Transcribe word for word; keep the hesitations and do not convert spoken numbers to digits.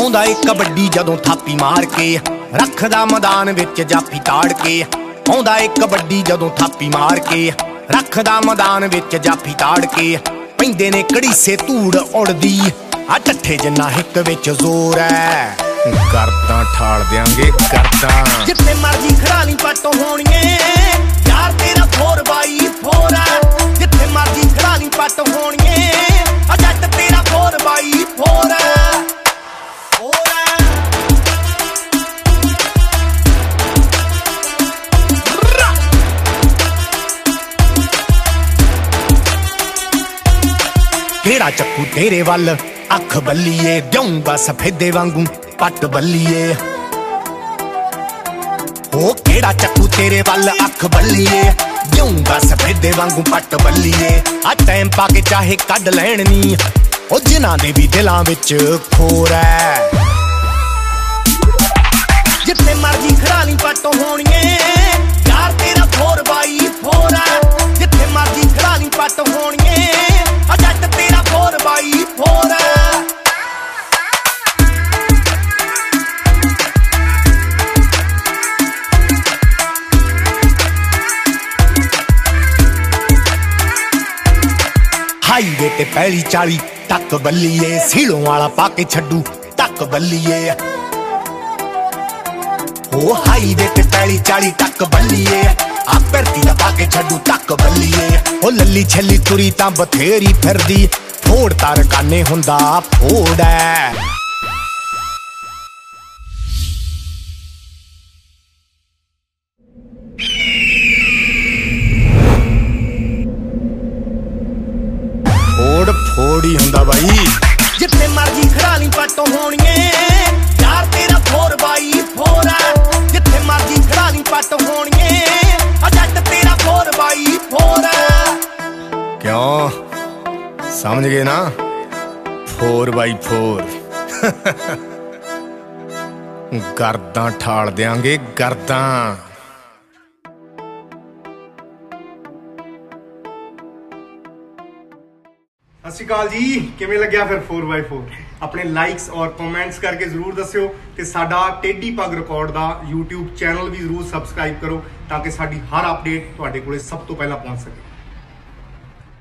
ਆਉਂਦਾ ਏ ਕਬੱਡੀ ਜਦੋਂ ਥਾਪੀ ਮਾਰ ਕੇ, ਰੱਖਦਾ ਮੈਦਾਨ ਵਿੱਚ ਜਾਫੀ ਤਾੜ ਕੇ। ਆਉਂਦਾ ਏ ਕਬੱਡੀ ਜਦੋਂ ਥਾਪੀ ਮਾਰ ਕੇ, ਰੱਖਦਾ ਮੈਦਾਨ ਵਿੱਚ ਜਾਫੀ ਤਾੜ ਕੇ। ਪੈਂਦੇ ਨੇ ਕੜੀਸੇ ਧੂੜ ਉੜਦੀ, ਆ ਟੱਠੇ ਜਿੰਨਾ ਹਿੱਕ ਵਿੱਚ ਜ਼ੋਰ ਐ। ਕਰਦਾਂ ਠਾਲ ਦਿਆਂਗੇ ਕਰਦਾਂ, ਜਿੱਥੇ ਮਰਜੀ ਖੜਾ ਲਈ ਪੱਟ ਹੋਣੀਏ ਯਾਰ ਤੇਰਾ ਫੋਰ ਬਾਈ ਫੋਰ ਐ। ਜਿੱਥੇ ਮਰਜੀ ਖੜਾ ਲਈ ਪੱਟ ਹੋਣੀਏ, ਆ ਜੱਟ ਤੇਰਾ ਫੋਰ ਬਾਈ ਫੋਰ ਐ। ਕਿਹੜਾ ਚੱਕੂ ਤੇਰੇ ਵੱਲ ਅੱਖ ਬੱਲੀਏ, ਦਿਉਂਗਾ ਸਫੇਦੇ ਵਾਂਗੂ ਪੱਟ ਬੱਲੀਏ। ਉਹ ਕਿਹੜਾ ਚੱਕੂ ਤੇਰੇ ਵੱਲ ਅੱਖ ਬੱਲੀਏ, ਦਿਉਂਗਾ ਸਫੇਦੇ ਵਾਂਗੂ ਪੱਟ ਬੱਲੀਏ। ਆ ਟਾਈਮ ਪਾ ਕੇ ਚਾਹੇ ਕੱਢ ਲੈਣ ਨੀ, ਉਹ ਜਿਨ੍ਹਾਂ ਦੇ ਵੀ ਦਿਲਾਂ ਵਿੱਚ ਖੋਰ ਐ। ਜਿੱਥੇ ਮਰਜੀ ਖੜਾ ਲਈ ਪੱਟ ਹੋਣੀਏ ਯਾਰ ਤੇਰਾ ਫੋਰ ਬਾਈ ਫੋਰ ਐ। ਜਿੱਥੇ ਮਰਜੀ ਖੜਾ ਲਈ ਪੱਟ ਹੋਣੀਏ, ਆ ਜੱਟ ਤੇਰਾ ਫੋਰ ਬਾਈ ਫੋਰ ਐ। ਹਾਈਵੇ ਤੇ ਪਹਿਲੀ ਚਾਲੀ ਟੱਕ ਬੱਲੀਏ, ਸੀਲੋਂ ਵਾਲਾ ਪਾ ਕੇ ਛੱਡੂ ਟੱਕ ਬੱਲੀਏ। ਉਹ ਹਾਈਵੇ ਤੇ ਪਹਿਲੀ ਚਾਲੀ ਟੱਕ ਬੱਲੀਏ, ਆ ਪਰਤੀ ਦਾ ਪਾ ਕੇ ਛੱਡੂ ਟੱਕ ਬੱਲੀਏ। ਉਹ ਲੱਲੀ ਛੱਲੀ ਤੁਰੀ ਤਾਂ ਬਥੇਰੀ ਫਿਰਦੀ, ਫੋੜ ਤਾਰ ਕਾਨੇ ਹੁੰਦਾ ਫੋੜ ਐ। ਫੋੜ ਫੋੜ ਹੀ ਹੁੰਦਾ ਬਾਈ। ਜਿੱਥੇ ਮਰਜੀ ਖੜਾ ਲਈ ਪੱਟ ਹੋਣੀਏ ਯਾਰ ਤੇਰਾ ਫੋਰ ਬਾਈ ਫੋਰ ਐ। ਜਿੱਥੇ ਮਰਜੀ ਖੜਾ ਲਈ ਪੱਟ ਹੋਣੀਏ, ਆ ਜੱਟ ਤੇਰਾ ਫੋਰ ਬਾਈ ਫੋਰ ਐ। ਕਿਉਂ ਸਮਝ ਗਏ ਨਾ, ਫੋਰ ਬਾਈ ਫੋਰ। ਗਰਦਾਂ ਠਾਲ ਦਿਆਂਗੇ ਗਰਦਾਂ। ਸਤਿ ਸ਼੍ਰੀ ਅਕਾਲ ਜੀ, ਕਿਵੇਂ ਲੱਗਿਆ ਫਿਰ ਫੋਰ ਬਾਈ ਫੋਰ? ਆਪਣੇ ਲਾਈਕਸ ਔਰ ਕਮੈਂਟਸ ਕਰਕੇ ਜ਼ਰੂਰ ਦੱਸਿਓ ਤੇ ਸਾਡਾ ਟੇਢੀ ਪੱਗ ਰਿਕਾਰਡ ਦਾ YouTube ਚੈਨਲ ਵੀ ਜ਼ਰੂਰ ਸਬਸਕ੍ਰਾਈਬ ਕਰੋ ਤਾਂ ਕਿ ਸਾਡੀ ਹਰ ਅਪਡੇਟ ਤੁਹਾਡੇ ਕੋਲੇ ਸਭ ਤੋਂ ਪਹਿਲਾਂ ਪਹੁੰਚ ਸਕੇ।